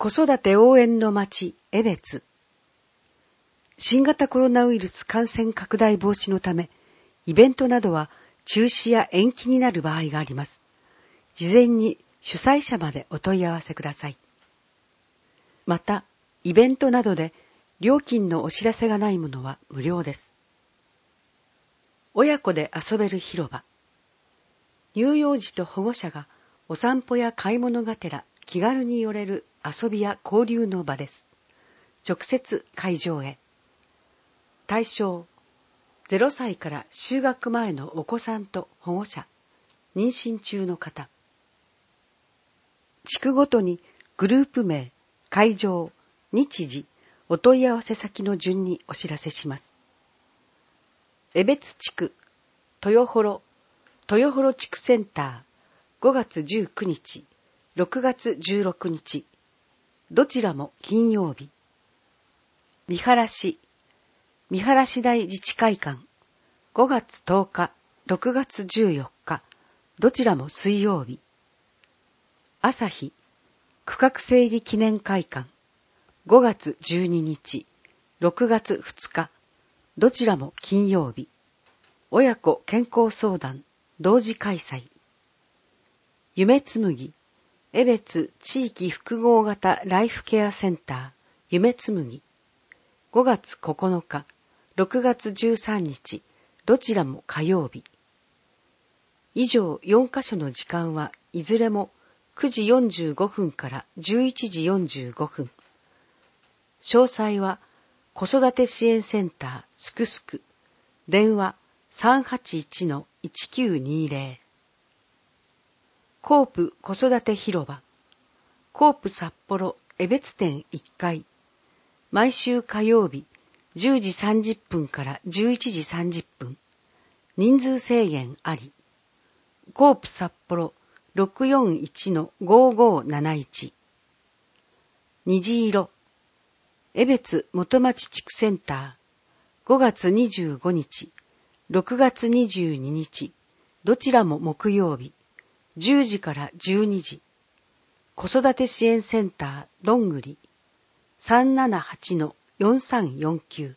子育て応援の町、江別。新型コロナウイルス感染拡大防止のため、イベントなどは中止や延期になる場合があります。事前に主催者までお問い合わせください。また、イベントなどで料金のお知らせがないものは無料です。親子で遊べる広場。乳幼児と保護者がお散歩や買い物がてら気軽に寄れる遊びや交流の場です。直接会場へ。対象、0歳から就学前のお子さんと保護者、妊娠中の方。地区ごとにグループ名、会場、日時、お問い合わせ先の順にお知らせします。江別地区、豊幌地区センター、5月19日、6月16日、どちらも金曜日。見晴台自治会館、5月10日、6月14日、どちらも水曜日。朝日、区画整理記念会館、5月12日、6月2日、どちらも金曜日。親子健康相談、同時開催。夢紬、江別地域複合型ライフケアセンター、夢紬。5月9日、6月13日、どちらも火曜日。以上4カ所の時間はいずれも9時45分から11時45分。詳細は子育て支援センターすくすく、電話 381-1920。コープ子育て広場、コープ札幌江別店1階、毎週火曜日10時30分から11時30分、人数制限あり。コープ札幌 641-5571。虹色、江別元町地区センター、5月25日、6月22日、どちらも木曜日、10時から12時。子育て支援センターどんぐり 378-4349。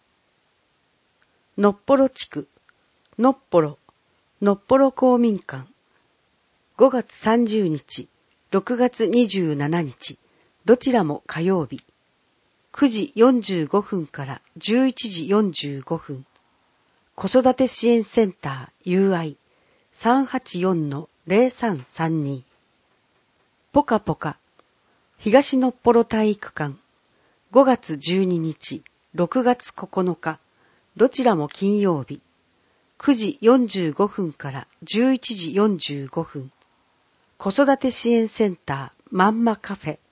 のっぽろ地区、のっぽろ公民館、5月30日、6月27日、どちらも火曜日、9時45分から11時45分。子育て支援センター友愛 384-0332。ぽかぽか東のっぽろ体育館、5月12日、6月9日、どちらも金曜日、9時45分から11時45分。子育て支援センターまんまカフェ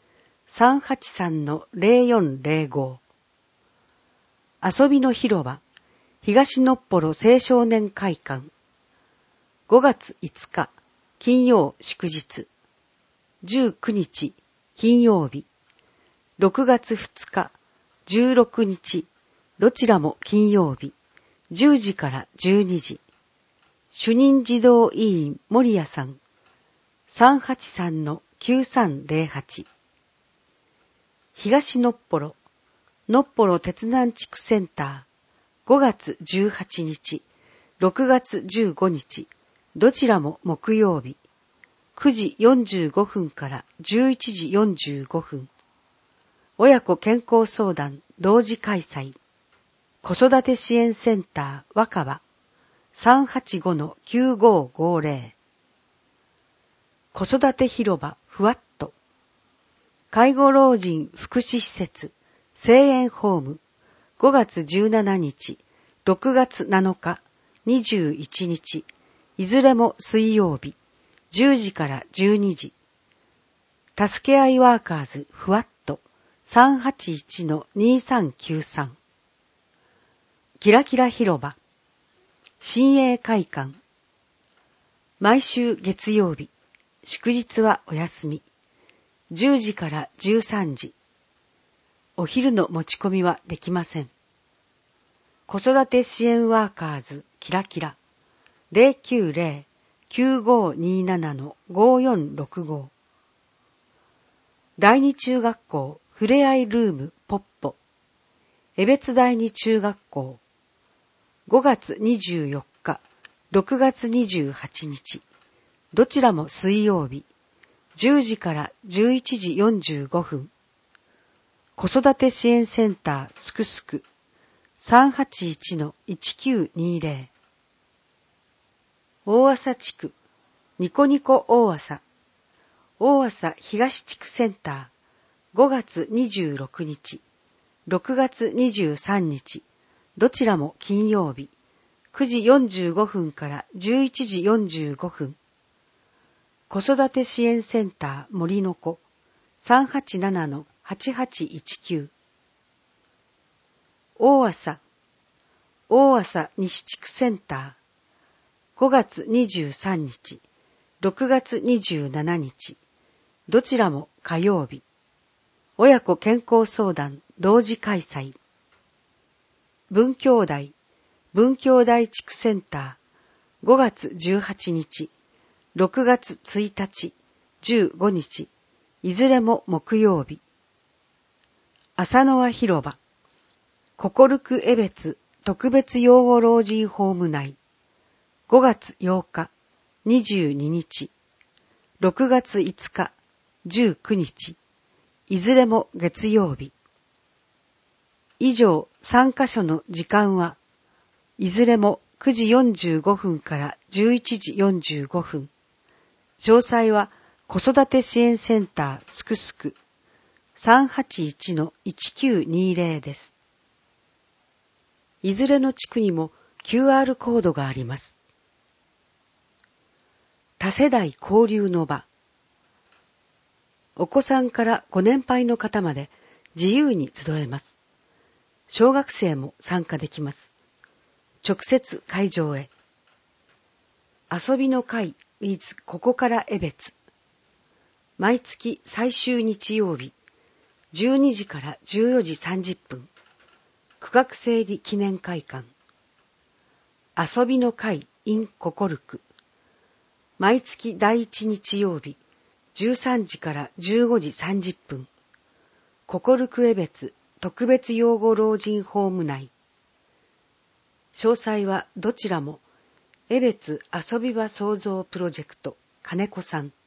383-0405。遊びの広場東のっぽろ青少年会館、5月5日金曜祝日、19日金曜日、6月2日16日、どちらも金曜日、10時から12時。主任児童委員森谷さん、383-9308。東のっぽろ鉄南地区センター、5月18日、6月15日、どちらも木曜日、9時45分から11時45分。親子健康相談同時開催。子育て支援センター若葉 385-9550。子育て広場ふわっと。介護老人福祉施設声援ホーム、5月17日、6月7日、21日、いずれも水曜日、10時から12時。助け合いワーカーズふわっと 381-2393。キラキラ広場新栄会館、毎週月曜日、祝日はお休み、10時から13時。お昼の持ち込みはできません。子育て支援ワーカーズキラキラ 090-9527-5465。 第二中学校ふれあいルームポッポ、江別第二中学校、5月24日、6月28日、どちらも水曜日、10時から11時45分。子育て支援センターすくすく 381-1920。大浅地区ニコニコ大浅東地区センター5月26日、6月23日、どちらも金曜日、9時45分から11時45分。子育て支援センター森の子 387-8819。大浅西地区センター5月23日、6月27日、どちらも火曜日、親子健康相談同時開催。文教台地区センター5月18日、6月1日、15日、いずれも木曜日。浅野輪広場ココルク江別特別養護老人ホーム内5月8日、22日、6月5日、19日、いずれも月曜日。以上3カ所の時間はいずれも9時45分から11時45分。詳細は子育て支援センターすくすく 381-1920 です。いずれの地区にも QR コードがあります。多世代交流の場。お子さんからご年配の方まで自由に集えます。小学生も参加できます。直接会場へ。遊びの会 with ここから江別。毎月最終日曜日、12時から14時30分。区画整理記念会館。遊びの会 in ココルク。毎月第1日曜日、13時から15時30分。ココルク江別特別養護老人ホーム内。詳細はどちらも、江別遊び場創造プロジェクト金子さん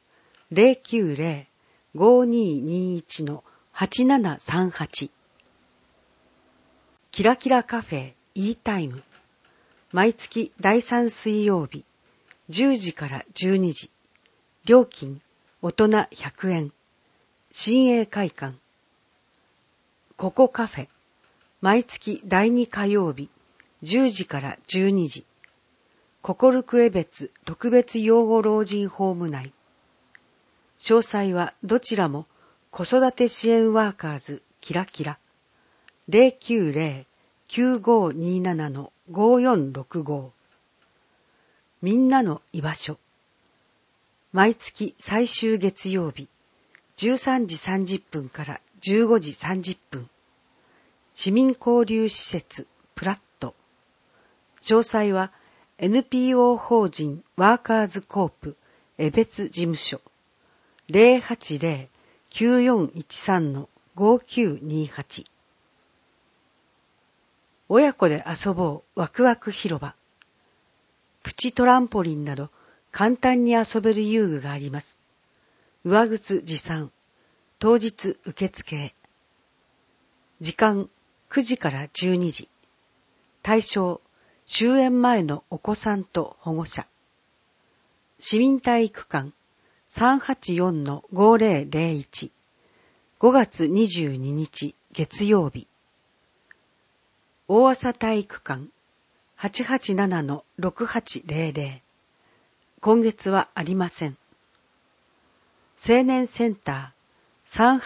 090-5221-8738。キラキラカフェ E タイム。毎月第3水曜日、10時から12時。料金大人100円。新栄会館。ココカフェ。毎月第2火曜日、10時から12時。ココルク江別特別養護老人ホーム内。詳細はどちらも子育て支援ワーカーズキラキラ 090-9527-5465。みんなの居場所。毎月最終月曜日、13時30分から15時30分。市民交流施設プラット。詳細は NPO 法人ワーカーズコープ江別事務所 080-9413-5928。親子で遊ぼうワクワク広場。プチトランポリンなど簡単に遊べる遊具があります。上靴持参。当日受付。時間9時から12時。対象終園前のお子さんと保護者。市民体育館 384-5001。5月22日月曜日。大浅体育館 887-6800。今月はありません。青年センター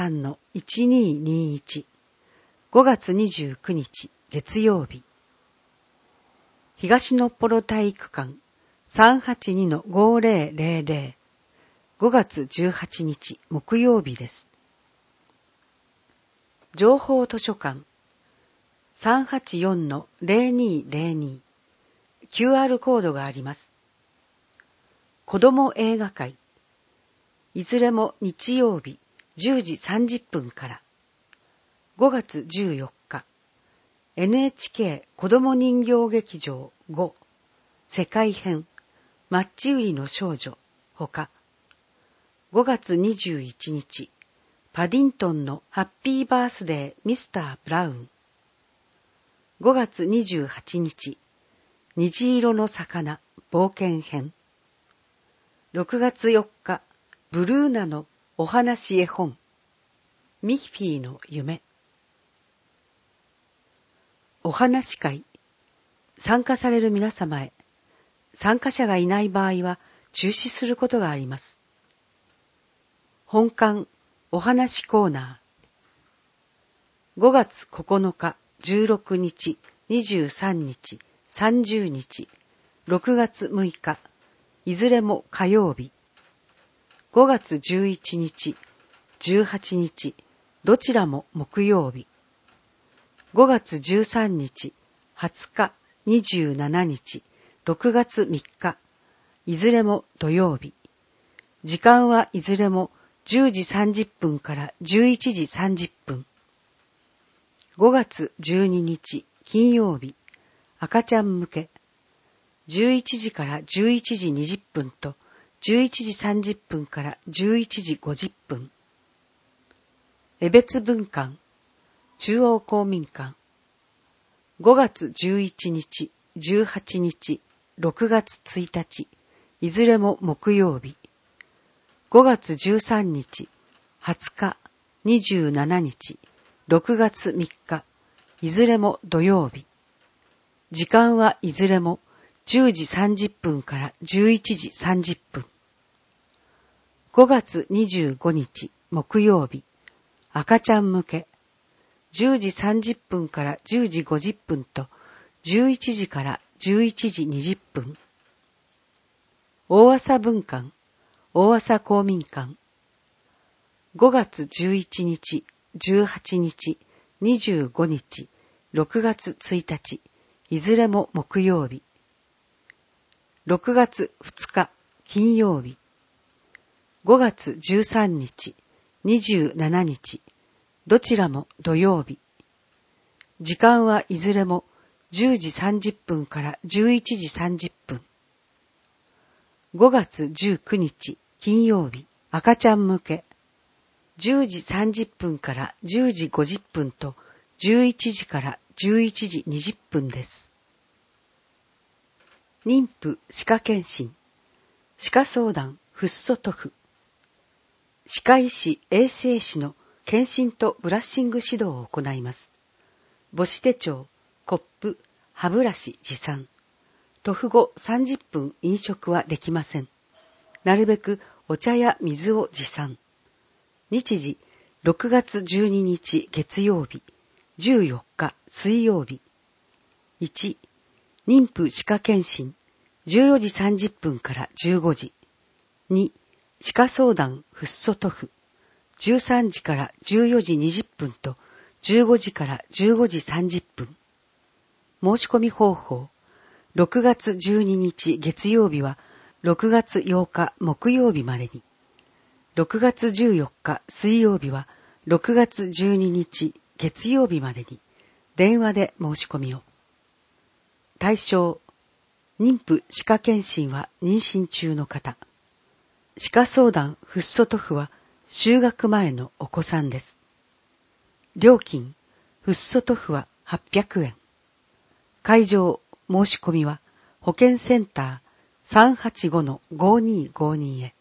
383-1221。5月29日月曜日。東のっぽろ体育館 382-5000。5月18日木曜日です。情報図書館 384-0202。QR コードがあります。子ども映画会。いずれも日曜日 10時30分から。5月14日、NHK 子ども人形劇場5世界編マッチ売りの少女ほか。5月21日、パディントンのハッピーバースデーミスター・ブラウン。5月28日、虹色の魚冒険編。6月4日、ブルーナのお話絵本ミッフィーの夢。お話会。参加される皆様へ、参加者がいない場合は中止することがあります。本館お話コーナー。5月9日、16日、23日、30日、6月6日、いずれも火曜日。5月11日、18日、どちらも木曜日。5月13日、20日、27日、6月3日、いずれも土曜日。時間はいずれも10時30分から11時30分。5月12日、金曜日、赤ちゃん向け。11時から11時20分と11時30分から11時50分。江別分館、中央公民館。5月11日、18日、6月1日、いずれも木曜日。5月13日、20日、27日、6月3日、いずれも土曜日。時間はいずれも10時30分から11時30分。5月25日、木曜日、赤ちゃん向け。10時30分から10時50分と11時から11時20分。大朝分館、大朝公民館。5月11日、18日、25日、6月1日、いずれも木曜日。6月2日、金曜日。5月13日、27日、どちらも土曜日。時間はいずれも10時30分から11時30分。5月19日、金曜日、赤ちゃん向け。10時30分から10時50分と11時から11時20分です。妊婦歯科検診、歯科相談フッ素塗布。歯科医師・衛生士の検診とブラッシング指導を行います。母子手帳、コップ、歯ブラシ持参。塗布後30分飲食はできません。なるべくお茶や水を持参。日時、6月12日月曜日、14日水曜日。1、妊婦歯科検診、14時30分から15時。2、歯科相談フッ素塗布、13時から14時20分と15時から15時30分。申し込み方法。6月12日月曜日は6月8日木曜日までに。6月14日水曜日は6月12日月曜日までに電話で申し込みを。対象。妊婦歯科検診は妊娠中の方。歯科相談フッ素塗布は就学前のお子さんです。料金、フッ素塗布は800円。会場、申し込みは保健センター 385-5252 へ。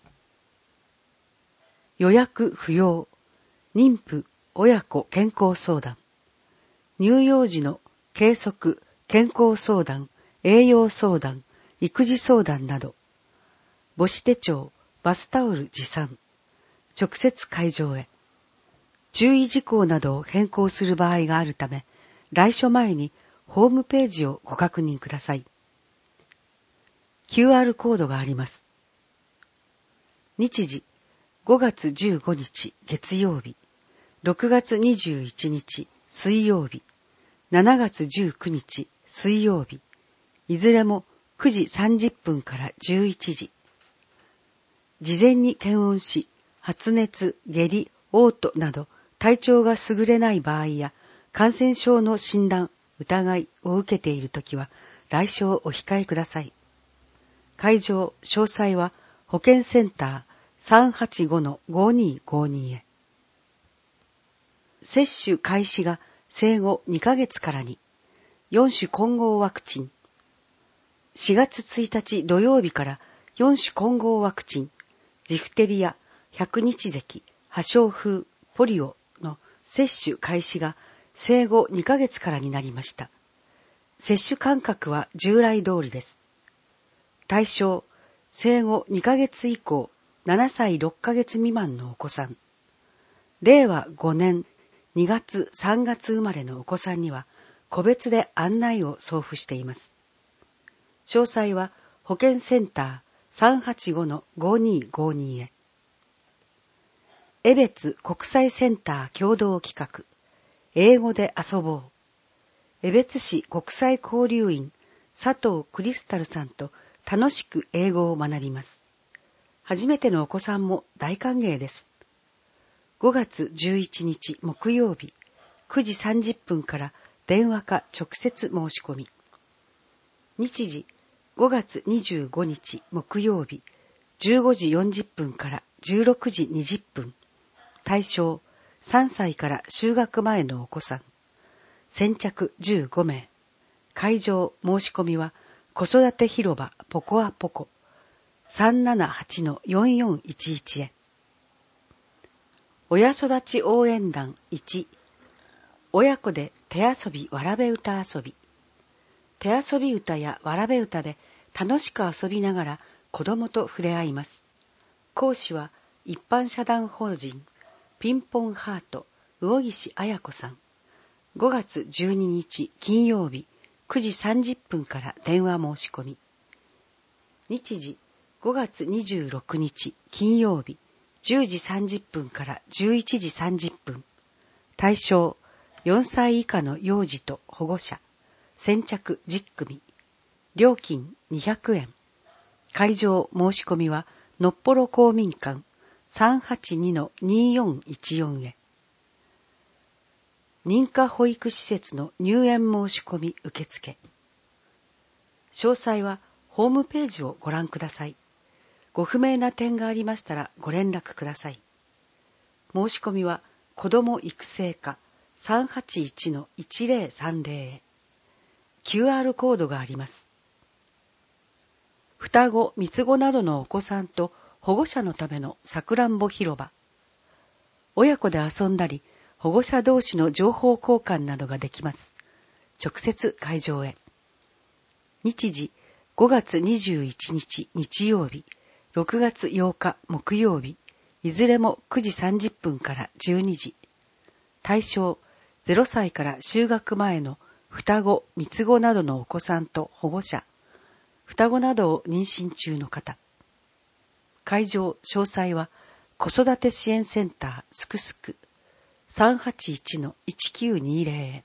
予約不要。妊婦、親子健康相談。乳幼児の計測、健康相談、栄養相談、育児相談など。母子手帳、バスタオル持参。直接会場へ。注意事項などを変更する場合があるため、来所前にホームページをご確認ください。QR コードがあります。日時、5月15日月曜日、6月21日水曜日、7月19日水曜日、いずれも9時30分から11時。事前に検温し、発熱、下痢、 嘔吐など体調が優れない場合や感染症の診断、疑いを受けているときは来所をお控えください。会場、詳細は保健センター 385-5252 へ。接種開始が生後2ヶ月からに、4種混合ワクチン。4月1日土曜日から4種混合ワクチン、ジフテリア、百日咳、破傷風、ポリオの接種開始が生後2ヶ月からになりました。接種間隔は従来通りです。対象、生後2ヶ月以降、7歳6ヶ月未満のお子さん。令和5年2月3月生まれのお子さんには、個別で案内を送付しています。詳細は保健センター 385-5252 へ。江別国際センター共同企画、英語で遊ぼう。江別市国際交流員佐藤クリスタルさんと楽しく英語を学びます。初めてのお子さんも大歓迎です。5月11日木曜日9時30分から電話か直接申し込み。日時5月25日木曜日15時40分から16時20分。対象3歳から就学前のお子さん。先着15名。会場申し込みは子育て広場ポコアポコ 378-4411 へ。親育ち応援団1、親子で手遊びわらべ歌遊び。手遊び歌やわらべ歌で楽しく遊びながら子供と触れ合います。講師は一般社団法人ピンポンハート魚岸彩子さん。5月12日金曜日9時30分から電話申し込み。日時5月26日金曜日10時30分から11時30分。対象4歳以下の幼児と保護者。先着10組。料金200円。会場申し込みはのっぽろ公民館 382-2414 へ。認可保育施設の入園申し込み受付。詳細はホームページをご覧ください。ご不明な点がありましたらご連絡ください。申し込みは子ども育成課 381-1030 へ。QR コードがあります。双子、三つ子などのお子さんと保護者のためのさくらんぼ広場。親子で遊んだり、保護者同士の情報交換などができます。直接会場へ。日時5月21日日曜日、6月8日木曜日、いずれも9時30分から12時。対象0歳から就学前の双子、三つ子などのお子さんと保護者。双子などを妊娠中の方。会場詳細は子育て支援センターすくすく 381-1920 へ。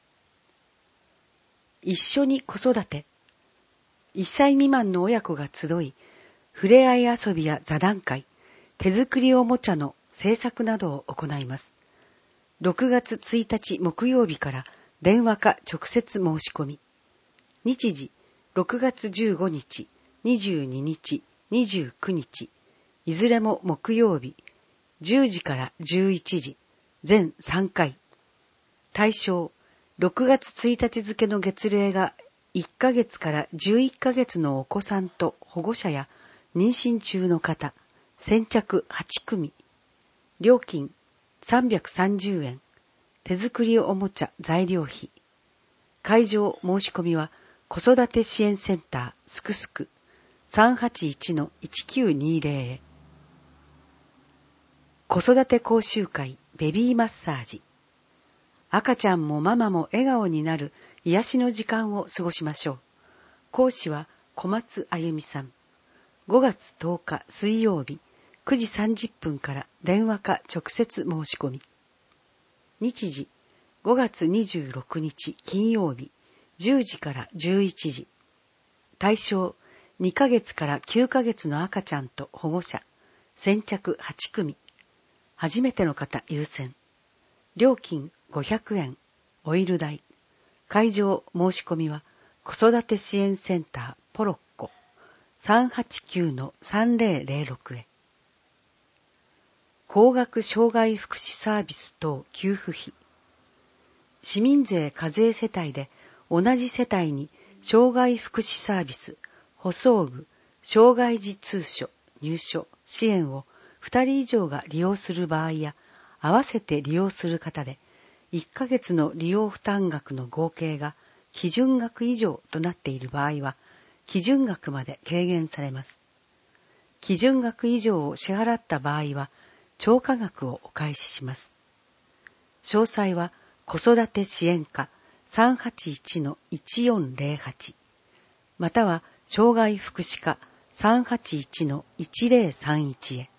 一緒に子育て。1歳未満の親子が集い、ふれあい遊びや座談会、手作りおもちゃの制作などを行います。6月1日木曜日から電話か直接申し込み。日時6月15日、22日、29日、いずれも木曜日、10時から11時、全3回。対象、6月1日付の月齢が1ヶ月から11ヶ月のお子さんと保護者や妊娠中の方、先着8組。料金330円。手作りおもちゃ材料費。会場申し込みは子育て支援センターすくすく 381-1920 へ。子育て講習会ベビーマッサージ。赤ちゃんもママも笑顔になる癒しの時間を過ごしましょう。講師は小松あゆみさん。5月10日水曜日9時30分から電話か直接申し込み。日時5月26日金曜日10時から11時。対象2ヶ月から9ヶ月の赤ちゃんと保護者。先着8組。 初めての方優先。料金500円。オイル代。会場申し込みは子育て支援センターポロッコ 389-3006 へ。高額障害福祉サービス等給付費。市民税課税世帯で同じ世帯に障害福祉サービス、補装具、障害児通所、入所、支援を2人以上が利用する場合や、合わせて利用する方で、1ヶ月の利用負担額の合計が基準額以上となっている場合は、基準額まで軽減されます。基準額以上を支払った場合は、超過額をお返しします。詳細は、子育て支援課 381-1408 または障害福祉課 381-1031 へ。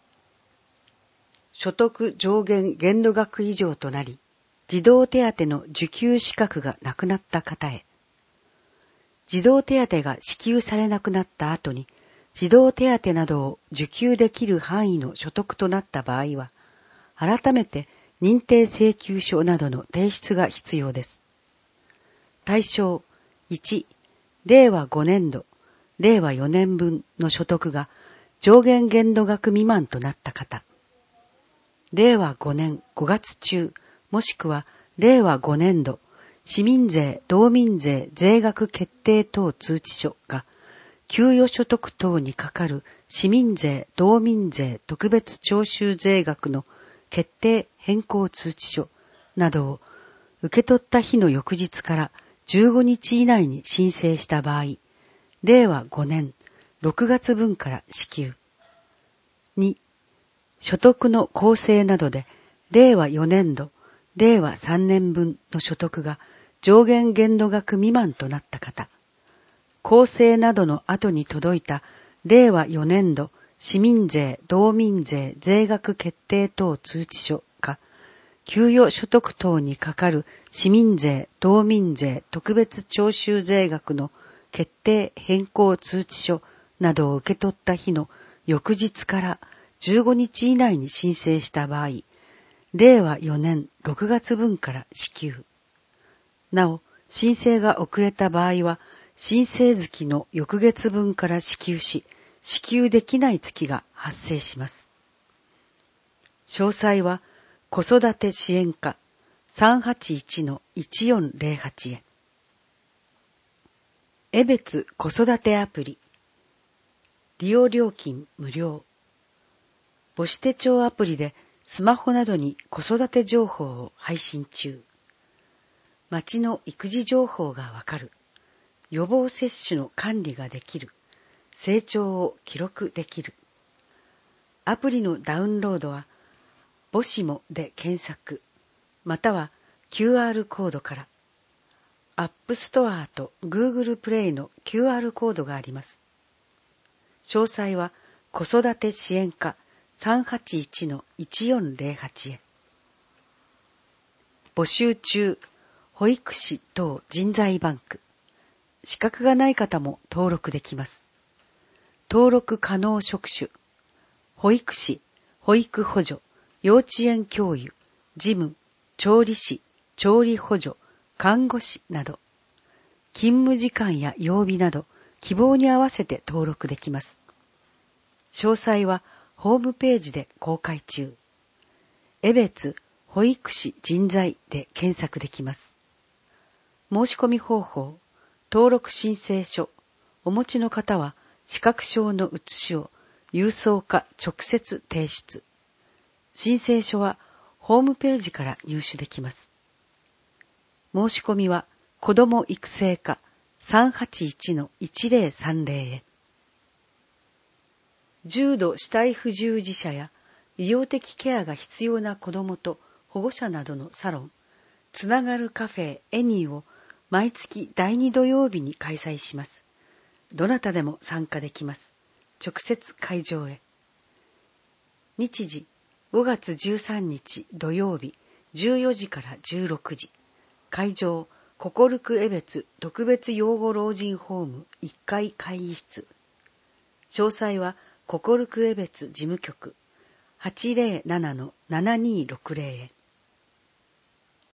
所得上限限度額以上となり、児童手当の受給資格がなくなった方へ。児童手当が支給されなくなった後に、児童手当などを受給できる範囲の所得となった場合は、改めて認定請求書などの提出が必要です。対象1、令和5年度、令和4年分の所得が上限限度額未満となった方。令和5年5月中、もしくは令和5年度、市民税、道民税、税額決定等通知書が、給与所得等にかかる市民税、道民税、特別徴収税額の決定変更通知書などを受け取った日の翌日から15日以内に申請した場合、令和5年6月分から支給。2、所得の構成などで令和4年度、令和3年分の所得が上限限度額未満となった方。構成などの後に届いた令和4年度市民税、道民税、税額決定等通知書か、給与所得等にかかる市民税、道民税、特別徴収税額の決定変更通知書などを受け取った日の翌日から15日以内に申請した場合、令和4年6月分から支給。なお、申請が遅れた場合は、申請月の翌月分から支給し、支給できない月が発生します。詳細は、子育て支援課 381-1408 へ。江別子育てアプリ。利用料金無料。母子手帳アプリでスマホなどに子育て情報を配信中。町の育児情報がわかる。予防接種の管理ができる。成長を記録できる。アプリのダウンロードは、母子もで検索、または QR コードから。アップストアと Google プレイの QR コードがあります。詳細は子育て支援課 381-1408 へ。募集中、保育士等人材バンク。資格がない方も登録できます。登録可能職種、保育士、保育補助、幼稚園教諭、事務、調理師、調理補助、看護師など、勤務時間や曜日など、希望に合わせて登録できます。詳細はホームページで公開中。江別保育士人材で検索できます。申し込み方法、登録申請書、お持ちの方は資格証の写しを郵送か直接提出。申請書はホームページから入手できます。申し込みは子ども育成課 381-1030 へ。重度肢体不自由児者や医療的ケアが必要な子どもと保護者などのサロン、つながるカフェエニーを毎月第2土曜日に開催します。どなたでも参加できます。直接会場へ。日時5月13日土曜日14時から16時。会場、ココルク江別特別養護老人ホーム1階会議室。詳細はココルク江別事務局 807-7260へ。